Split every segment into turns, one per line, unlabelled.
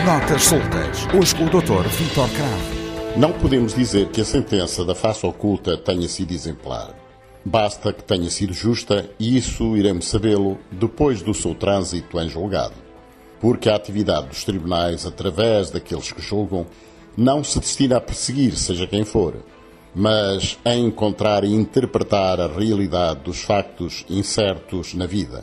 Notas soltas, hoje com o Dr. Vítor Cravo.
Não podemos dizer que a sentença da face oculta tenha sido exemplar. Basta que tenha sido justa e isso iremos sabê-lo depois do seu trânsito em julgado. Porque a atividade dos tribunais, através daqueles que julgam, não se destina a perseguir seja quem for, mas a encontrar e interpretar a realidade dos factos incertos na vida.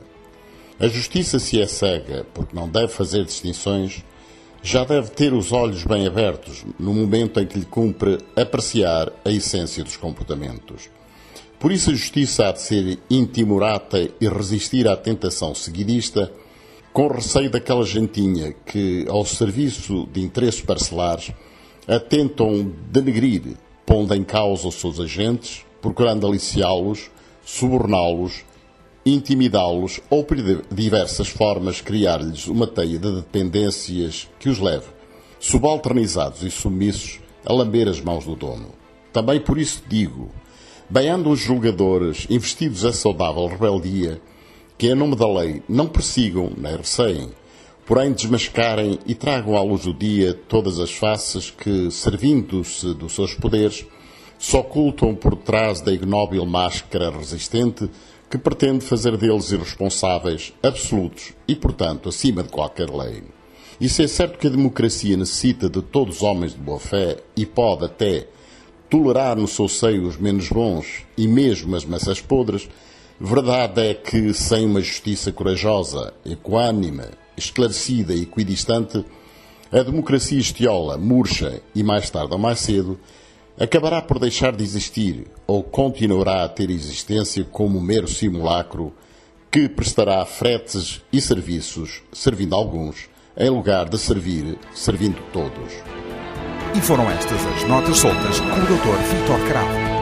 A justiça, se é cega, porque não deve fazer distinções, já deve ter os olhos bem abertos no momento em que lhe cumpre apreciar a essência dos comportamentos. Por isso a justiça há de ser intimorata e resistir à tentação seguidista, com receio daquela gentinha que, ao serviço de interesses parcelares, a tentam denegrir, pondo em causa os seus agentes, procurando aliciá-los, suborná-los, intimidá-los ou, por diversas formas, criar-lhes uma teia de dependências que os leve, subalternizados e submissos, a lamber as mãos do dono. Também por isso digo, bem andam os julgadores investidos a saudável rebeldia, que em nome da lei não persigam nem receiem, porém desmascarem e tragam à luz do dia todas as faces que, servindo-se dos seus poderes, se ocultam por trás da ignóbil máscara resistente que pretende fazer deles irresponsáveis, absolutos e, portanto, acima de qualquer lei. Isso é certo que a democracia necessita de todos os homens de boa fé e pode até tolerar no seu seio os menos bons e mesmo as maçãs podres. Verdade é que, sem uma justiça corajosa, equânime, esclarecida e equidistante, a democracia estiola, murcha e, mais tarde ou mais cedo, acabará por deixar de existir ou continuará a ter existência como um mero simulacro que prestará fretes e serviços, servindo alguns, em lugar de servir, servindo todos.
E foram estas as notas soltas com o Dr. Vítor Cravo.